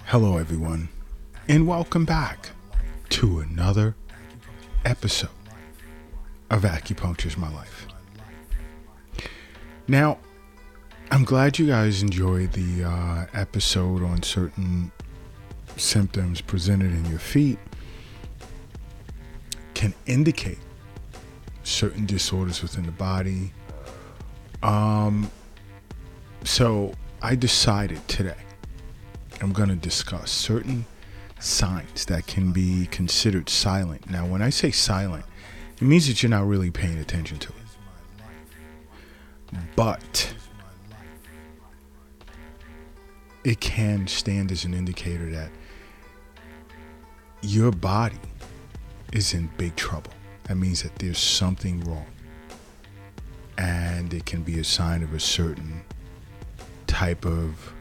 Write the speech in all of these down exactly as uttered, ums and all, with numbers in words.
Hello, everyone, and welcome back to another episode of Acupuncture's My Life. Now, I'm glad you guys enjoyed the uh, episode on certain symptoms presented in your feet can indicate certain disorders within the body. Um, so I decided today I'm going to discuss certain signs that can be considered silent. Now, when I say silent, it means that you're not really paying attention to it. But it can stand as an indicator that your body is in big trouble. That means that there's something wrong. And it can be a sign of a certain type of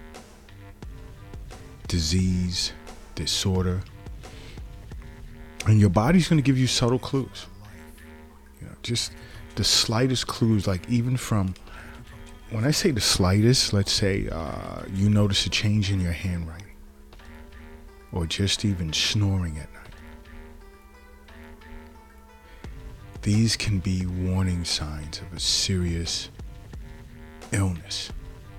disease, disorder, and your body's going to give you subtle clues. You know, just the slightest clues, like even from, when I say the slightest, let's say uh, you notice a change in your handwriting, or just even snoring at night. These can be warning signs of a serious illness.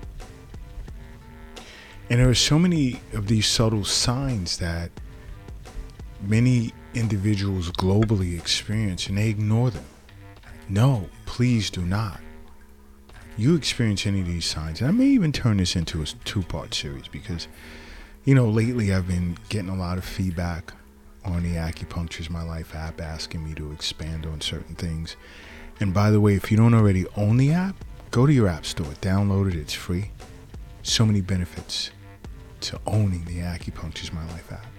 And there are so many of these subtle signs that many individuals globally experience, and they ignore them. No, please do not. You experience any of these signs, and I may even turn this into a two-part series because, you know, lately I've been getting a lot of feedback on the Acupuncture's My Life app asking me to expand on certain things. And by the way, if you don't already own the app, go to your app store, download it, it's free. So many benefits to owning the Acupuncture's My Life app.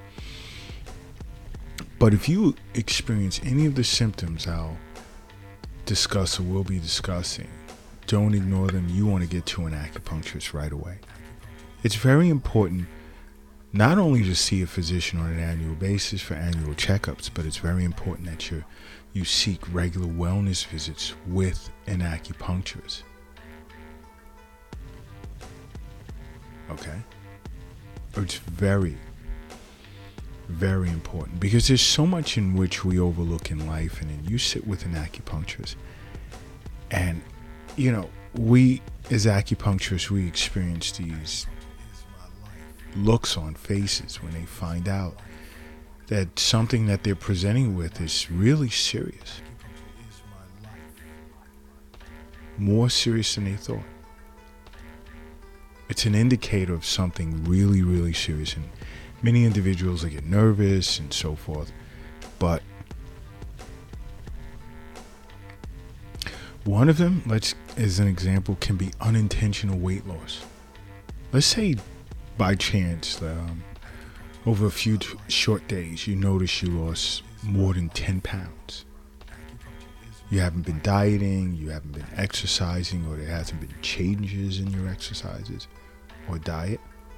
But if you experience any of the symptoms I'll discuss or will be discussing, don't ignore them. You want to get to an acupuncturist right away. It's very important not only to see a physician on an annual basis for annual checkups, but it's very important that you you seek regular wellness visits with an acupuncturist. Okay? It's very, very important because there's so much in which we overlook in life, and then you sit with an acupuncturist and, you know, we as acupuncturists, we experience these looks on faces when they find out that something that they're presenting with is really serious. More serious than they thought. It's an indicator of something really, really serious. And many individuals, they get nervous and so forth. But one of them, let's, as an example, can be unintentional weight loss. Let's say by chance, um, over a few t- short days, you notice you lost more than ten pounds. You haven't been dieting, you haven't been exercising, or there hasn't been changes in your exercises or diet.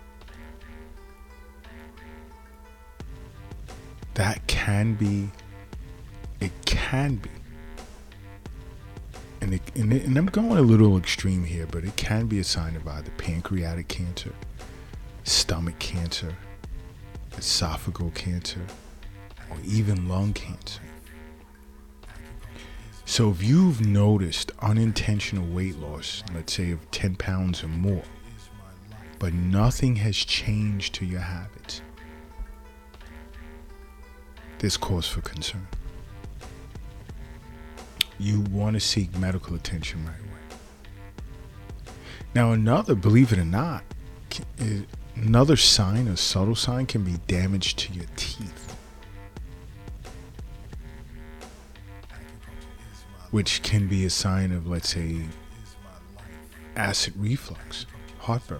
That can be, it can be, and, it, and, it, and I'm going a little extreme here, but it can be a sign of either pancreatic cancer, stomach cancer, esophageal cancer, or even lung cancer. So if you've noticed unintentional weight loss, let's say of ten pounds or more, but nothing has changed to your habits, there's cause for concern. You want to seek medical attention right away. Now another, believe it or not, another sign, a subtle sign, can be damage to your teeth, which can be a sign of, let's say, acid reflux, heartburn.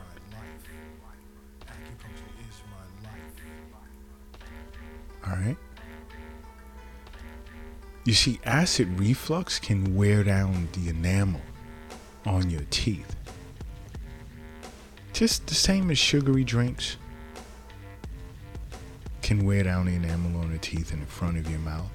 All right. You see, acid reflux can wear down the enamel on your teeth. Just the same as sugary drinks can wear down the enamel on the teeth in the front of your mouth.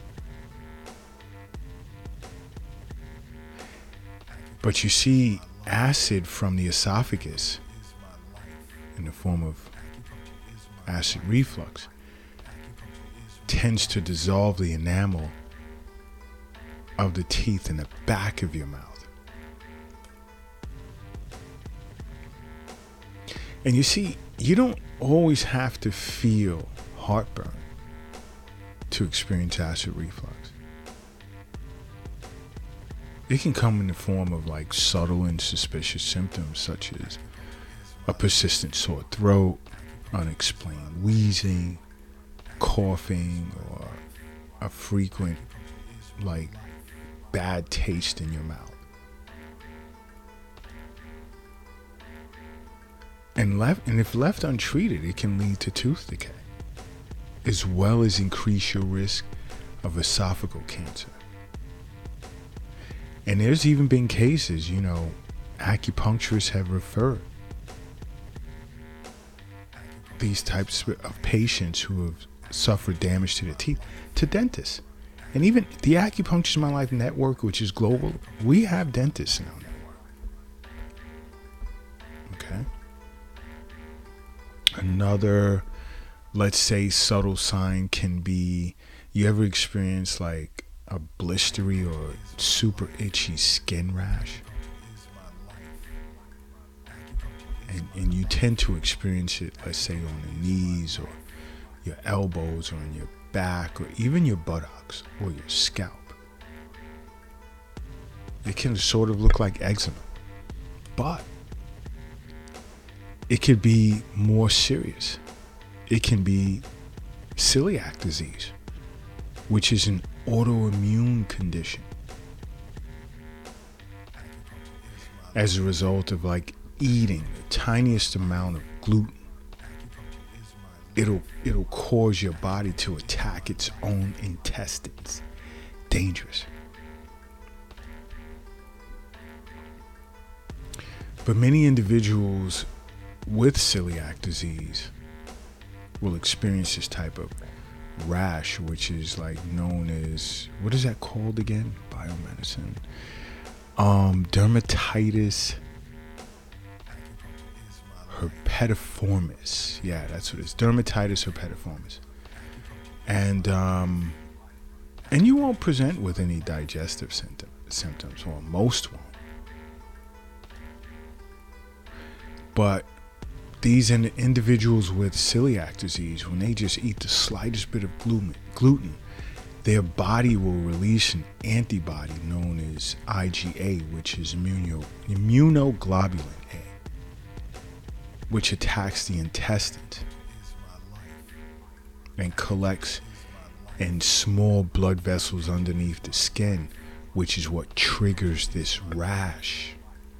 But you see, acid from the esophagus in the form of acid reflux, tends to dissolve the enamel of the teeth in the back of your mouth. And you see, you don't always have to feel heartburn to experience acid reflux. It can come in the form of like subtle and suspicious symptoms such as a persistent sore throat, unexplained wheezing, coughing, or a frequent like bad taste in your mouth. And left and if left untreated, it can lead to tooth decay, as well as increase your risk of esophageal cancer. And there's even been cases, you know, acupuncturists have referred these types of patients who have suffered damage to their teeth to dentists. And even the Acupuncture My Life Network, which is global, we have dentists in our network. Okay. Another, let's say, subtle sign can be, you ever experience like a blistery or super itchy skin rash? And, and you tend to experience it, let's say, on the knees or your elbows or on your back or even your buttocks or your scalp. It can sort of look like eczema, but it could be more serious. It can be celiac disease, which is an autoimmune condition as a result of like eating the tiniest amount of gluten. It'll it'll cause your body to attack its own intestines. Dangerous. But many individuals with celiac disease will experience this type of rash, which is like known as, what is that called again? Biomedicine. Um, dermatitis herpetiformis. Yeah, that's what it is. Dermatitis herpetiformis. And um, and you won't present with any digestive symptom, symptoms, or most won't. But these in- individuals with celiac disease, when they just eat the slightest bit of gluten, gluten, their body will release an antibody known as I G A, which is immuno, immunoglobulin A, which attacks the intestines and collects in small blood vessels underneath the skin, which is what triggers this rash.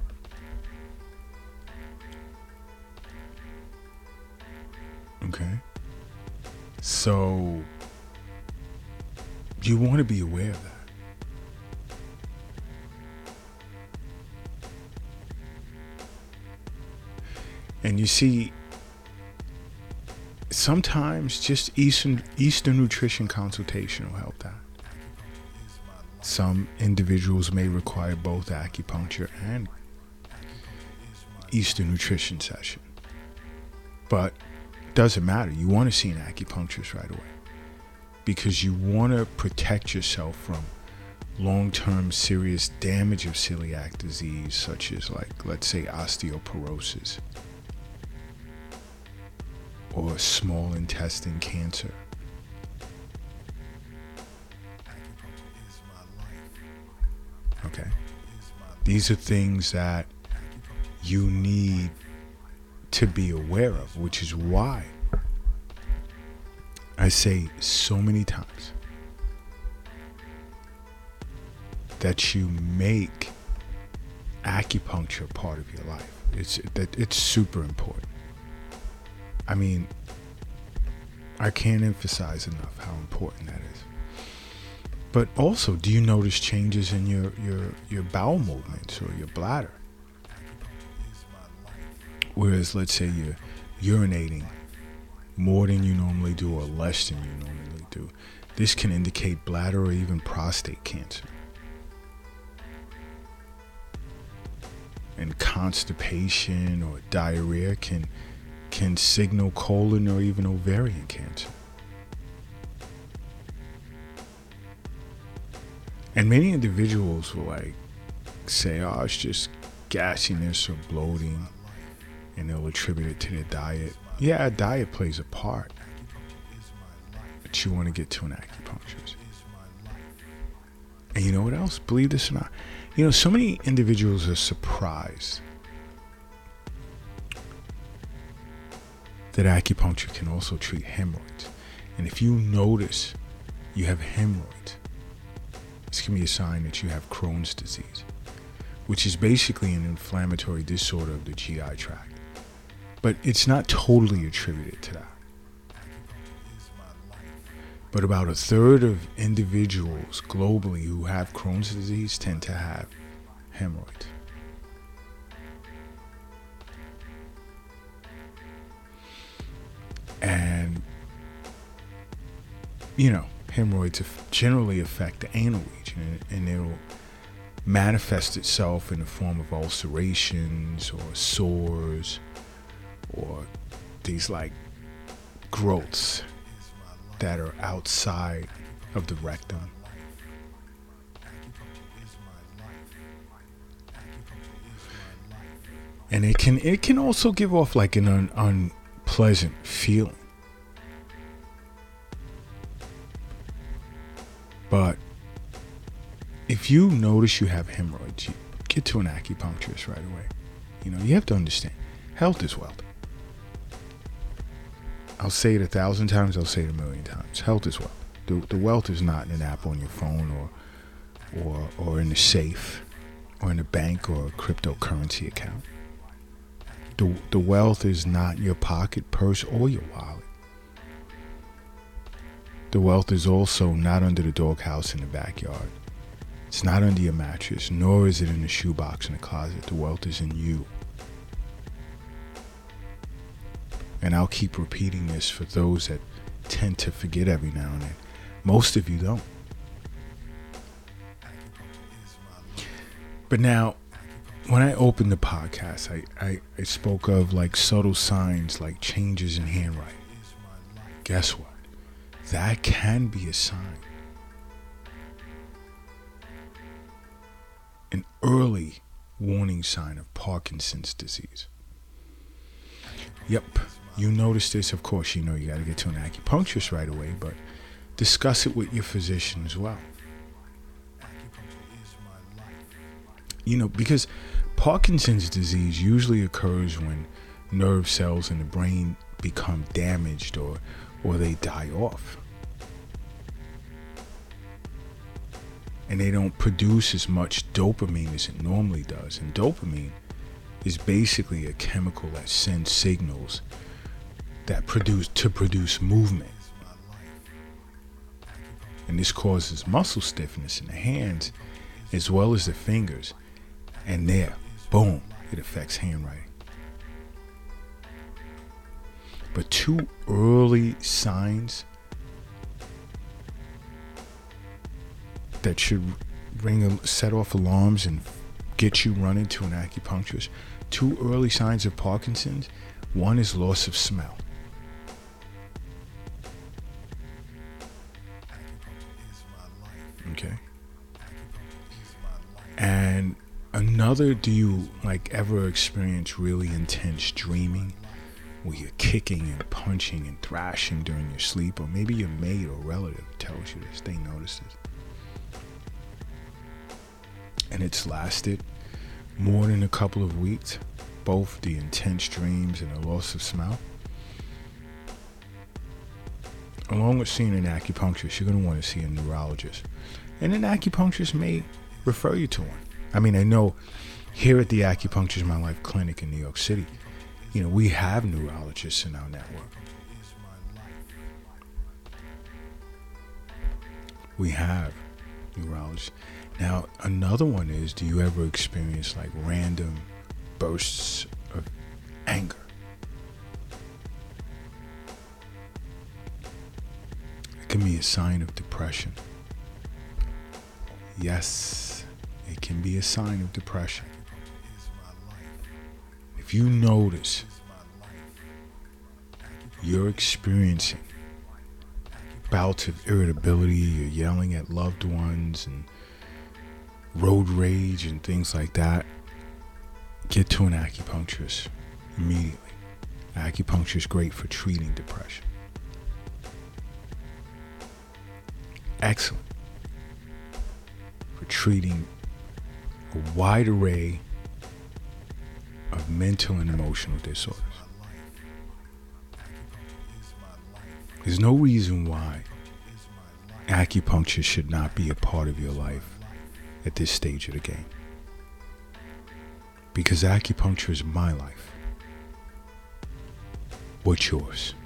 Okay? So you want to be aware of that. And you see, sometimes just Eastern Eastern nutrition consultation will help that. Some individuals may require both acupuncture and Eastern nutrition session. But it doesn't matter. You want to see an acupuncturist right away, because you want to protect yourself from long-term serious damage of celiac disease, such as, like, let's say, osteoporosis or small intestine cancer. Okay? These are things that you need to be aware of, which is why I say so many times that you make acupuncture part of your life. It's that it's super important. I mean, I can't emphasize enough how important that is. But also, do you notice changes in your your your bowel movements or your bladder? Whereas, let's say you're urinating more than you normally do or less than you normally do, this can indicate bladder or even prostate cancer. And constipation or diarrhea can can signal colon or even ovarian cancer. And many individuals will like say, oh, it's just gassiness or bloating, and they'll attribute it to their diet. Yeah, diet plays a part, but you want to get to an acupuncturist. And you know what else? Believe this or not, you know, so many individuals are surprised that acupuncture can also treat hemorrhoids. And if you notice you have hemorrhoids, this can be a sign that you have Crohn's disease, which is basically an inflammatory disorder of the G I tract. But it's not totally attributed to that. But about a third of individuals globally who have Crohn's disease tend to have hemorrhoids. And, you know, hemorrhoids generally affect the anal region, and it'll manifest itself in the form of ulcerations or sores or these like growths that are outside of the rectum. And it can it can also give off like an un, unpleasant feeling. But if you notice you have hemorrhoids, you get to an acupuncturist right away. You know, you have to understand, health is wealth. I'll say it a thousand times, I'll say it a million times. Health is wealth. The, the wealth is not in an app on your phone or, or, or in a safe or in a bank or a cryptocurrency account. The, the wealth is not in your pocket, purse, or your wallet. The wealth is also not under the doghouse in the backyard. It's not under your mattress, nor is it in the shoebox in the closet. The wealth is in you. And I'll keep repeating this for those that tend to forget every now and then. Most of you don't. But now, when I opened the podcast, I, I, I spoke of like subtle signs like changes in handwriting. Guess what? That can be a sign. An early warning sign of Parkinson's disease. Yep. You notice this, of course, you know you got to get to an acupuncturist right away, but discuss it with your physician as well. You know, because Parkinson's disease usually occurs when nerve cells in the brain become damaged or, or they die off. And they don't produce as much dopamine as it normally does. And dopamine is basically a chemical that sends signals that produce to produce movement. And this causes muscle stiffness in the hands as well as the fingers. And there, boom, it affects handwriting. But two early signs that should ring a, set off alarms and get you running to an acupuncturist. Two early signs of Parkinson's. One is loss of smell. Okay. And another, do you like ever experience really intense dreaming where you're kicking and punching and thrashing during your sleep, or maybe your mate or relative tells you this, they notice this, and it's lasted more than a couple of weeks, both the intense dreams and the loss of smell? Along with seeing an acupuncturist, you're going to want to see a neurologist. And an acupuncturist may refer you to one. I mean, I know here at the Acupuncture My Life Clinic in New York City, you know, we have neurologists in our network. We have neurologists. Now, another one is, do you ever experience like random bursts of anger? It can be a sign of depression. Yes, it can be a sign of depression. If you notice you're experiencing bouts of irritability, you're yelling at loved ones and road rage and things like that, get to an acupuncturist immediately. Acupuncture is great for treating depression. Excellent for treating a wide array of mental and emotional disorders. There's no reason why acupuncture should not be a part of your life at this stage of the game. Because acupuncture is my life. What's yours?